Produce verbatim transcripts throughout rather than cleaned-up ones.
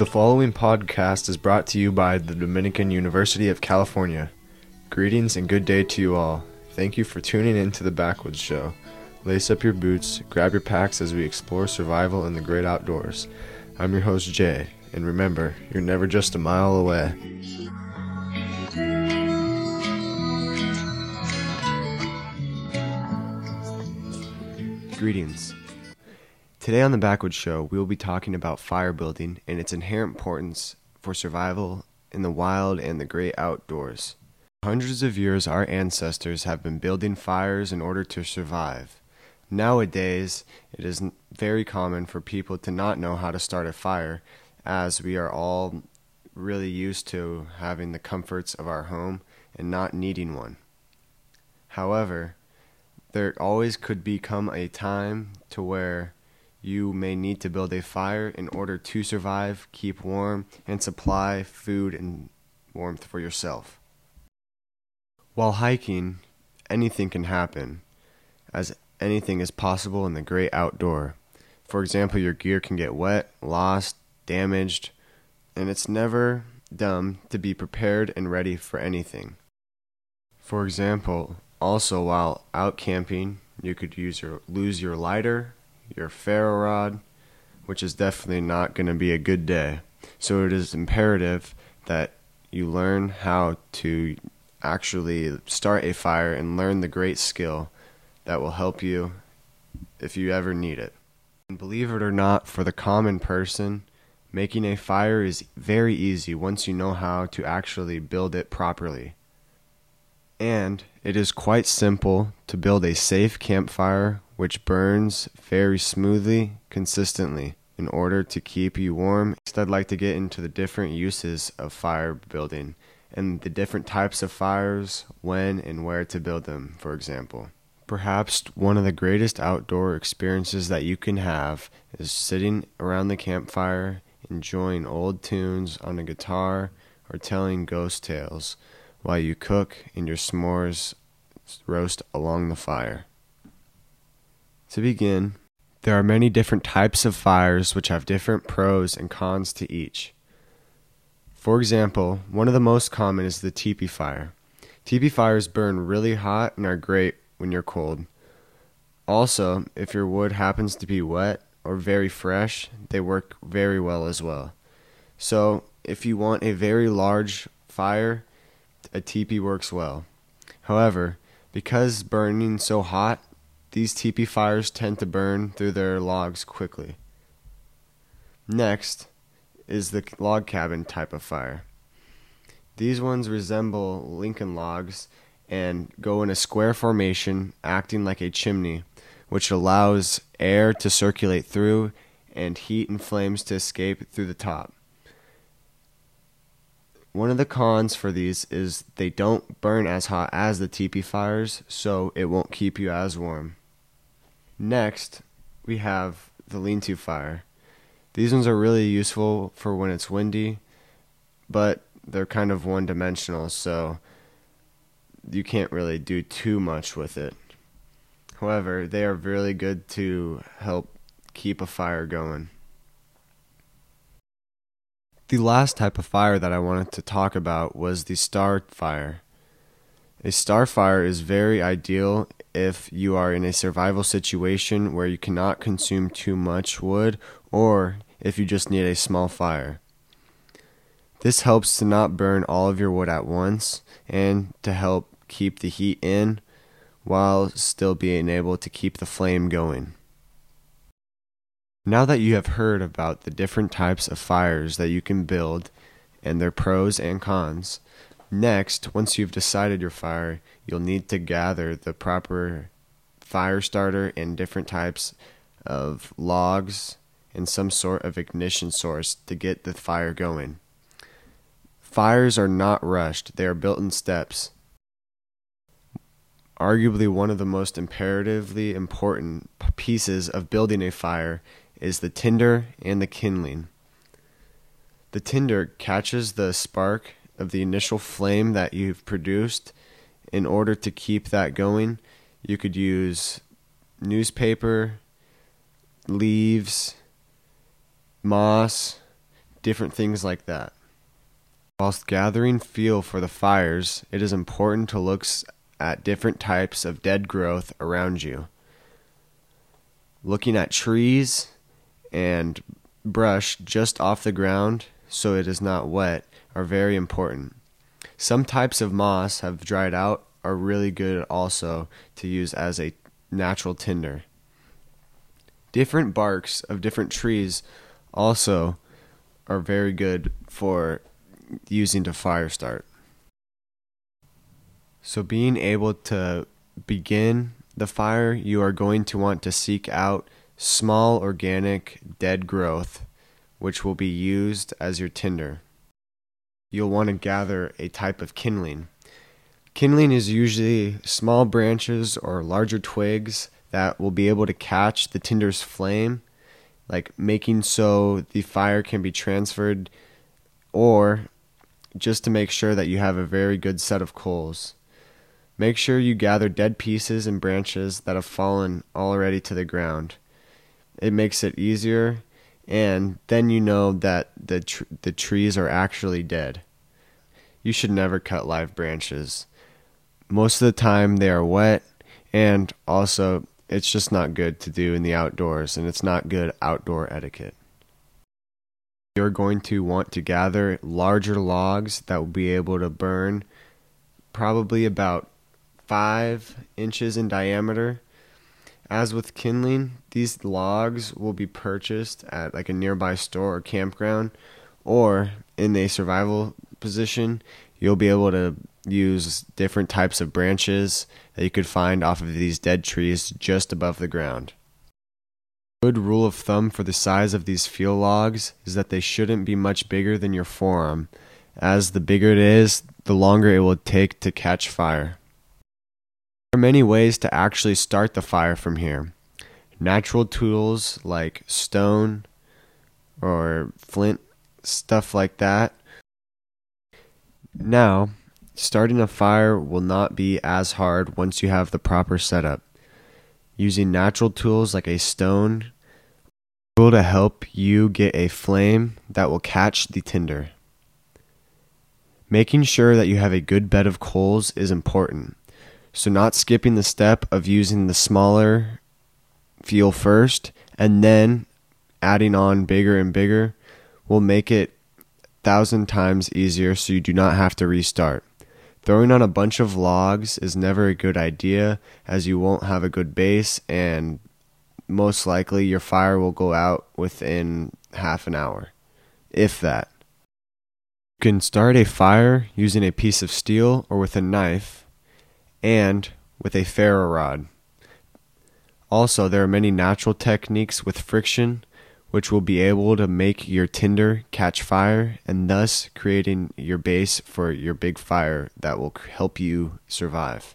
The following podcast is brought to you by the Dominican University of California. Greetings and good day to you all. Thank you for tuning in to the Backwoods Show. Lace up your boots, grab your packs as we explore survival in the great outdoors. I'm your host Jay, and remember, you're never just a mile away. Greetings. Today on the Backwoods Show, we will be talking about fire building and its inherent importance for survival in the wild and the great outdoors. For hundreds of years, our ancestors have been building fires in order to survive. Nowadays, it is very common for people to not know how to start a fire, as we are all really used to having the comforts of our home and not needing one. However, there always could become a time to where you may need to build a fire in order to survive, keep warm, and supply food and warmth for yourself. While hiking, anything can happen, as anything is possible in the great outdoor. For example, your gear can get wet, lost, damaged, and it's never dumb to be prepared and ready for anything. For example, also while out camping, you could use your lose your lighter, your ferro rod, which is definitely not going to be a good day. So it is imperative that you learn how to actually start a fire and learn the great skill that will help you if you ever need it. And believe it or not, for the common person, making a fire is very easy once you know how to actually build it properly. And it is quite simple to build a safe campfire which burns very smoothly, consistently, in order to keep you warm. Next, I'd like to get into the different uses of fire building and the different types of fires, when and where to build them, for example. Perhaps one of the greatest outdoor experiences that you can have is sitting around the campfire, enjoying old tunes on a guitar, or telling ghost tales while you cook and your s'mores roast along the fire. To begin, there are many different types of fires which have different pros and cons to each. For example, one of the most common is the teepee fire. Teepee fires burn really hot and are great when you're cold. Also, if your wood happens to be wet or very fresh, they work very well as well. So, if you want a very large fire, a teepee works well. However, because burning so hot, these teepee fires tend to burn through their logs quickly. Next is the log cabin type of fire. These ones resemble Lincoln logs and go in a square formation, acting like a chimney, which allows air to circulate through and heat and flames to escape through the top. One of the cons for these is they don't burn as hot as the teepee fires, so it won't keep you as warm. Next, we have the lean-to fire. These ones are really useful for when it's windy, but they're kind of one-dimensional, so you can't really do too much with it. However, they are really good to help keep a fire going. The last type of fire that I wanted to talk about was the star fire. A star fire is very ideal if you are in a survival situation where you cannot consume too much wood, or if you just need a small fire. This helps to not burn all of your wood at once and to help keep the heat in while still being able to keep the flame going. Now that you have heard about the different types of fires that you can build and their pros and cons, next, once you've decided your fire, you'll need to gather the proper fire starter and different types of logs and some sort of ignition source to get the fire going. Fires are not rushed, they are built in steps. Arguably one of the most imperatively important pieces of building a fire is the tinder and the kindling. The tinder catches the spark of the initial flame that you've produced. In order to keep that going, you could use newspaper, leaves, moss, different things like that. Whilst gathering fuel for the fires, it is important to look at different types of dead growth around you. Looking at trees and brush just off the ground so it is not wet are very important. Some types of moss have dried out are really good also to use as a natural tinder. Different barks of different trees also are very good for using to fire start. So being able to begin the fire, you are going to want to seek out small organic dead growth, which will be used as your tinder. You'll want to gather a type of kindling. Kindling is usually small branches or larger twigs that will be able to catch the tinder's flame, like making so the fire can be transferred, or just to make sure that you have a very good set of coals. Make sure you gather dead pieces and branches that have fallen already to the ground. It makes it easier, and then you know that the tr- the trees are actually dead. You should never cut live branches. Most of the time they are wet, and also it's just not good to do in the outdoors, and it's not good outdoor etiquette. You're going to want to gather larger logs that will be able to burn probably about five inches in diameter. As with kindling, these logs will be purchased at like a nearby store or campground, or in a survival position, you'll be able to use different types of branches that you could find off of these dead trees just above the ground. A good rule of thumb for the size of these fuel logs is that they shouldn't be much bigger than your forearm, as the bigger it is, the longer it will take to catch fire. There are many ways to actually start the fire from here. Natural tools like stone or flint, stuff like that. Now, starting a fire will not be as hard once you have the proper setup. Using natural tools like a stone will to help you get a flame that will catch the tinder. Making sure that you have a good bed of coals is important. So not skipping the step of using the smaller fuel first and then adding on bigger and bigger will make it a thousand times easier so you do not have to restart. Throwing on a bunch of logs is never a good idea, as you won't have a good base, and most likely your fire will go out within half an hour, if that. You can start a fire using a piece of steel or with a knife, and with a ferro rod. Also, there are many natural techniques with friction, which will be able to make your tinder catch fire, and thus creating your base for your big fire that will help you survive.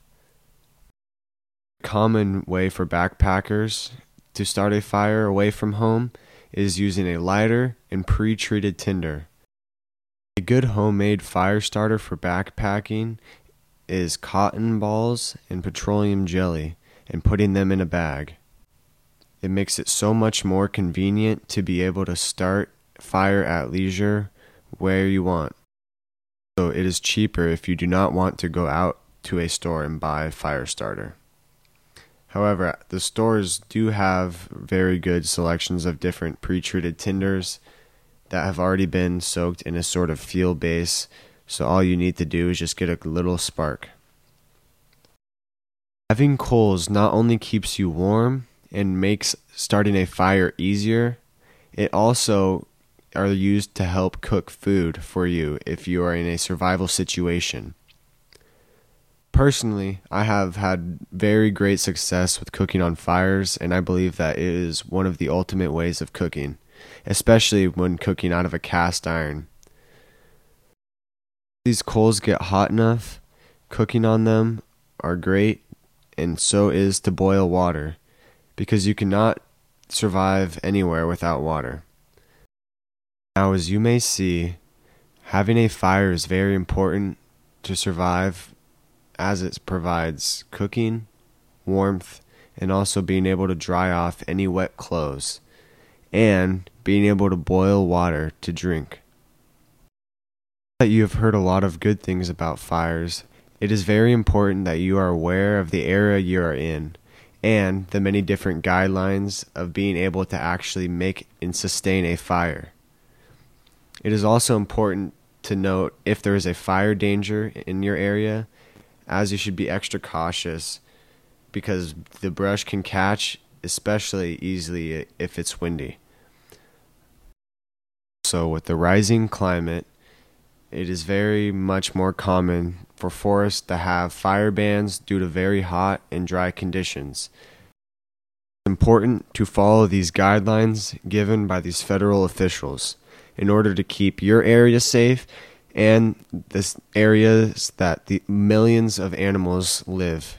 A common way for backpackers to start a fire away from home is using a lighter and pre-treated tinder. A good homemade fire starter for backpacking is cotton balls and petroleum jelly, and putting them in a bag. It makes it so much more convenient to be able to start fire at leisure where you want. So it is cheaper if you do not want to go out to a store and buy a fire starter. However, the stores do have very good selections of different pre-treated tinders that have already been soaked in a sort of fuel base, so all you need to do is just get a little spark. Having coals not only keeps you warm and makes starting a fire easier, it also are used to help cook food for you if you are in a survival situation. Personally, I have had very great success with cooking on fires, and I believe that it is one of the ultimate ways of cooking, especially when cooking out of a cast iron. These coals get hot enough, cooking on them are great, and so is to boil water, because you cannot survive anywhere without water. Now, as you may see, having a fire is very important to survive, as it provides cooking, warmth, and also being able to dry off any wet clothes, and being able to boil water to drink. That you have heard a lot of good things about fires, it is very important that you are aware of the area you are in and the many different guidelines of being able to actually make and sustain a fire. It is also important to note if there is a fire danger in your area, as you should be extra cautious because the brush can catch especially easily if it's windy. So with the rising climate, it is very much more common for forests to have fire bans due to very hot and dry conditions. It's important to follow these guidelines given by these federal officials in order to keep your area safe and the areas that the millions of animals live.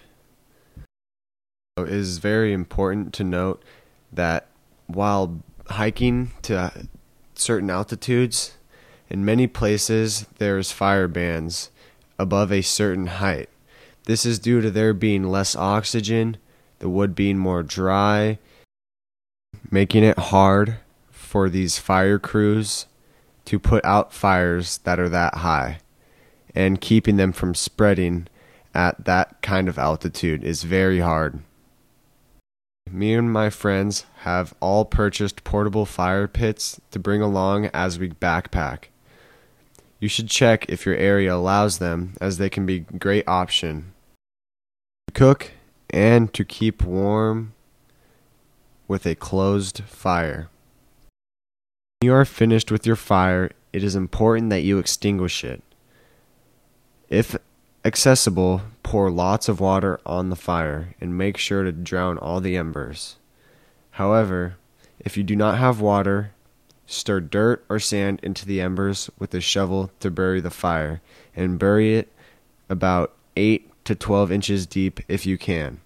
So it is very important to note that while hiking to certain altitudes, in many places there's fire bans above a certain height. This is due to there being less oxygen, the wood being more dry, making it hard for these fire crews to put out fires that are that high, and keeping them from spreading at that kind of altitude is very hard. Me and my friends have all purchased portable fire pits to bring along as we backpack. You should check if your area allows them, as they can be a great option to cook and to keep warm with a closed fire. When you are finished with your fire, it is important that you extinguish it. If accessible, pour lots of water on the fire and make sure to drown all the embers. However, if you do not have water, stir dirt or sand into the embers with a shovel to bury the fire, and bury it about eight to twelve inches deep if you can.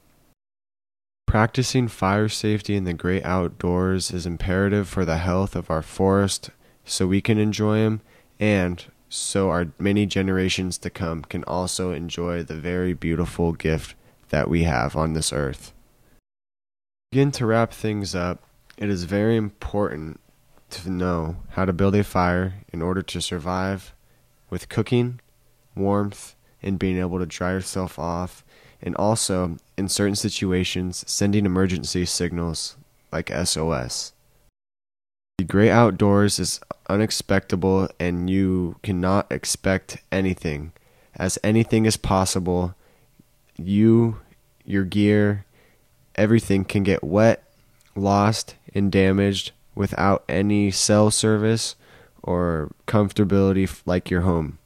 Practicing fire safety in the great outdoors is imperative for the health of our forest so we can enjoy them, and so our many generations to come can also enjoy the very beautiful gift that we have on this earth. Begin to wrap things up, it is very important to know how to build a fire in order to survive with cooking, warmth, and being able to dry yourself off, and also, in certain situations, sending emergency signals like S O S. The great outdoors is unexpected, and you cannot expect anything. As anything is possible, you, your gear, everything can get wet, lost, and damaged without any cell service or comfortability like your home.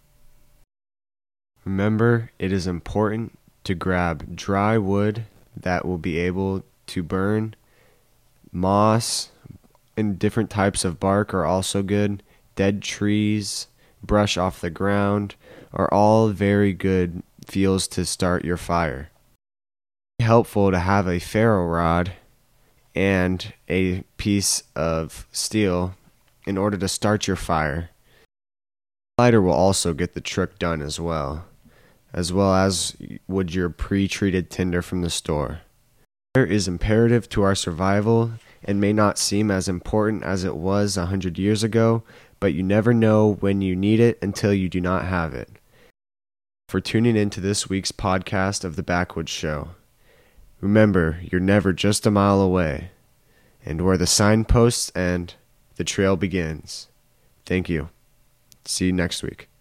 Remember, it is important to grab dry wood that will be able to burn. Moss and different types of bark are also good. Dead trees, brush off the ground are all very good fuels to start your fire. It's helpful to have a ferro rod and a piece of steel in order to start your fire. A lighter will also get the trick done as well, as well as would your pre-treated tinder from the store. Fire is imperative to our survival and may not seem as important as it was a hundred years ago, but you never know when you need it until you do not have it. For tuning in to this week's podcast of The Backwoods Show. Remember, you're never just a mile away, and where the signposts end, the trail begins. Thank you. See you next week.